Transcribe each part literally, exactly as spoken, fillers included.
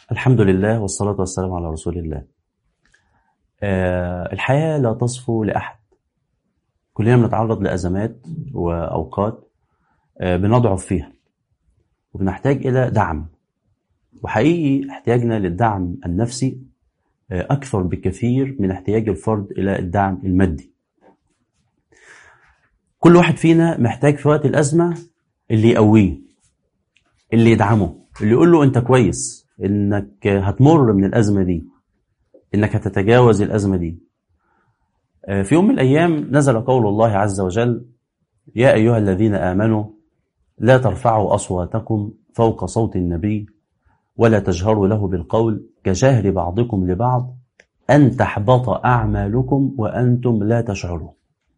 الحمد لله والصلاة والسلام على رسول الله. آه الحياة لا تصفو لأحد، كلنا بنتعرض لأزمات وأوقات آه بنضعف فيها وبنحتاج إلى دعم، وحقيقي احتياجنا للدعم النفسي آه أكثر بكثير من احتياج الفرد إلى الدعم المادي. كل واحد فينا محتاج في وقت الأزمة اللي يقويه، اللي يدعمه، اللي يقول له أنت كويس، إنك هتمر من الأزمة دي، إنك هتتجاوز الأزمة دي. في يوم من الأيام نزل قول الله عز وجل: يا أيها الذين آمنوا لا ترفعوا أصواتكم فوق صوت النبي ولا تجهروا له بالقول كجهر بعضكم لبعض أن تحبط أعمالكم وأنتم لا تشعرون.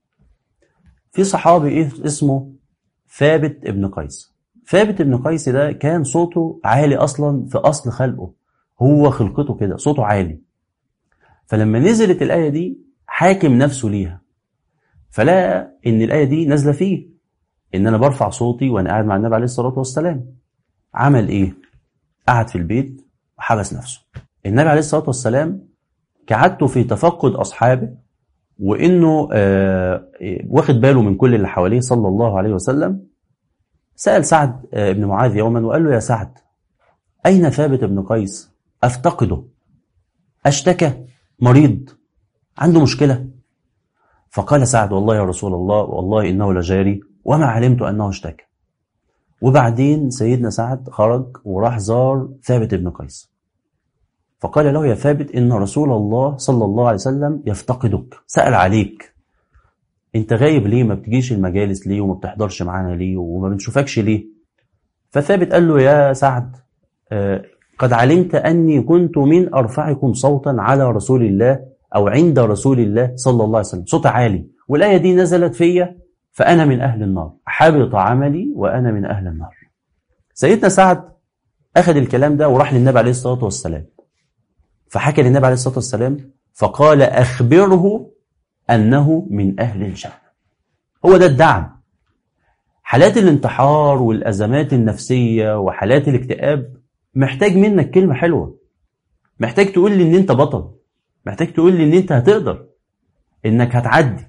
في صحابي اسمه ثابت ابن قيس. ثابت ابن قيس ده كان صوته عالي أصلا في أصل خلقه، هو خلقته كده صوته عالي. فلما نزلت الآية دي حاكم نفسه ليها، فلا إن الآية دي نازلة فيه إن أنا برفع صوتي وأنا قاعد مع النبي عليه الصلاة والسلام. عمل إيه؟ قعد في البيت وحبس نفسه. النبي عليه الصلاة والسلام كعادته في تفقد أصحابه وإنه آه واخد باله من كل اللي حواليه صلى الله عليه وسلم، سأل سعد آه ابن معاذ يوما وقال له: يا سعد، أين ثابت ابن قيس؟ أفتقده، أشتكى، مريض، عنده مشكلة؟ فقال سعد: والله يا رسول الله، والله إنه لجاري وما علمت أنه اشتكى. وبعدين سيدنا سعد خرج وراح زار ثابت ابن قيس، فقال له: يا ثابت، إن رسول الله صلى الله عليه وسلم يفتقدك، سأل عليك، انت غايب ليه؟ ما بتجيش المجالس ليه؟ وما بتحضرش معانا ليه؟ وما بنشوفكش ليه؟ فثابت قال له: يا سعد، آه قد علمت أني كنت من أرفعكم صوتا على رسول الله أو عند رسول الله صلى الله عليه وسلم، صوت عالي، والآية دي نزلت فيا فأنا من أهل النار، حبط عملي وأنا من أهل النار. سيدنا سعد أخذ الكلام ده وراح للنبي عليه الصلاة والسلام، فحكى للنبي عليه الصلاة والسلام فقال: أخبره أنه من أهل الجنة. هو ده الدعم. حالات الانتحار والأزمات النفسية وحالات الاكتئاب محتاج منك كلمة حلوة، محتاج تقول لي إن أنت بطل، محتاج تقول لي إن أنت هتقدر، إنك هتعدي.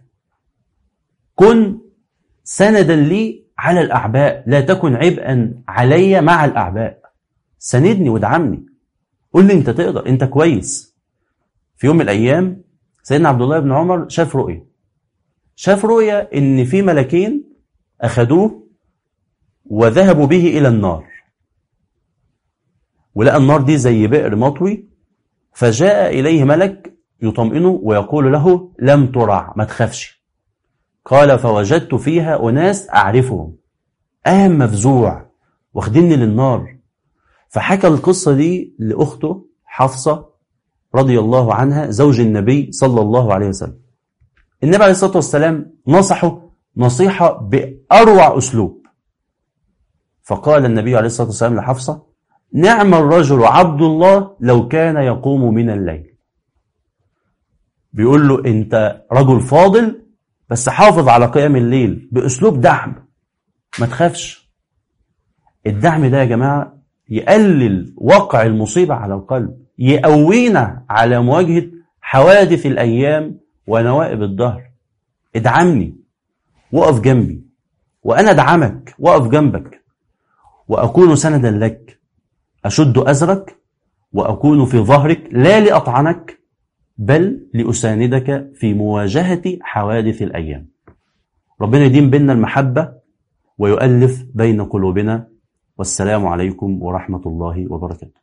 كن سندا لي على الأعباء، لا تكن عبئا علي مع الأعباء. سندني وادعمني، قول لي أنت تقدر، أنت كويس. في يوم من الأيام سيدنا عبد الله بن عمر شاف رؤية، شاف رؤية إن في ملكين أخذوه وذهبوا به إلى النار، ولقى النار دي زي بئر مطوي، فجاء إليه ملك يطمئنه ويقول له: لم ترع، ما تخافش. قال: فوجدت فيها أناس أعرفهم، قام مفزوع واخدني للنار. فحكى القصة دي لأخته حفصة رضي الله عنها زوج النبي صلى الله عليه وسلم. النبي عليه الصلاة والسلام نصحه نصيحة بأروع أسلوب، فقال النبي عليه الصلاة والسلام لحفصة: نعم الرجل عبد الله لو كان يقوم من الليل. بيقول له: انت رجل فاضل بس حافظ على قيام الليل، بأسلوب دعم، ما تخافش. الدعم ده يا جماعة يقلل وقع المصيبة على القلب، يقوينا على مواجهة حوادث الأيام ونوائب الدهر. ادعمني، وقف جنبي، وأنا ادعمك، وقف جنبك، وأكون سندا لك، أشد أزرك وأكون في ظهرك، لا لأطعنك بل لأساندك في مواجهة حوادث الأيام. ربنا يديم بيننا المحبة ويؤلف بين قلوبنا، والسلام عليكم ورحمة الله وبركاته.